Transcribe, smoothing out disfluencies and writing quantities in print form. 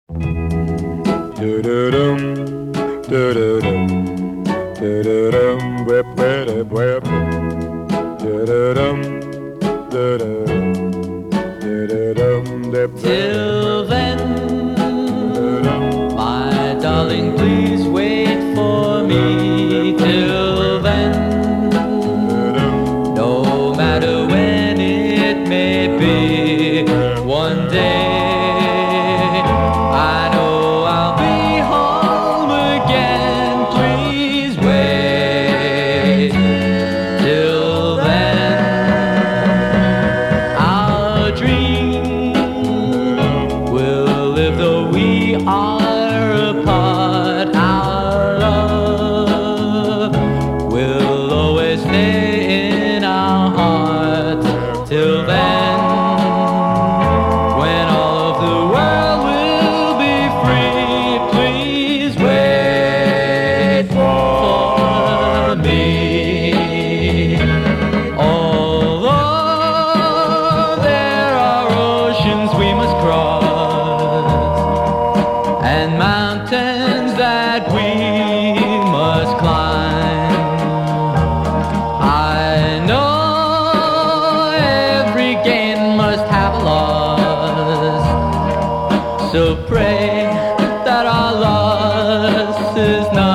Do-do-dum, do-do-dum, do-do-dum, whip, whip, whip, do-do-dum, do-do-dum, do-do-dum, dip, Till then, do-do-dum, my darling, please wait for me. Till then, do-do-dum, no matter when it may be, one day I know I'll be home again. Please wait till then. Our dream will live though we are apart. Our love will always stay in our hearts. Till then, when all of the world will be free, please wait for me. Although there are oceans we must cross and mountains that we must climb, I know every gain must have a loss. So pray that our loss is not